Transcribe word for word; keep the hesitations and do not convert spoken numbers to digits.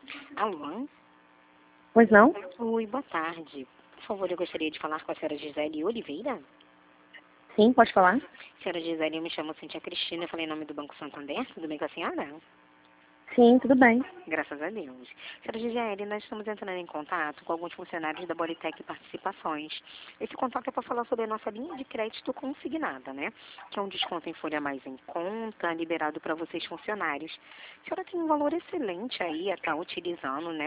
Alô? Pois não? Oi, boa tarde. Por favor, eu gostaria de falar com a senhora Gisele Oliveira. Sim, pode falar? Senhora Gisele, eu me chamo Cintia Cristina, eu falei em nome do Banco Santander, tudo bem com a senhora? Sim, tudo bem. Graças a Deus. Senhora Gisele, nós estamos entrando em contato com alguns funcionários da Bodytech Participações. Esse contato é para falar sobre a nossa linha de crédito consignada, né? Que é um desconto em folha mais em conta, liberado para vocês funcionários. A senhora tem um valor excelente aí a estar utilizando, né?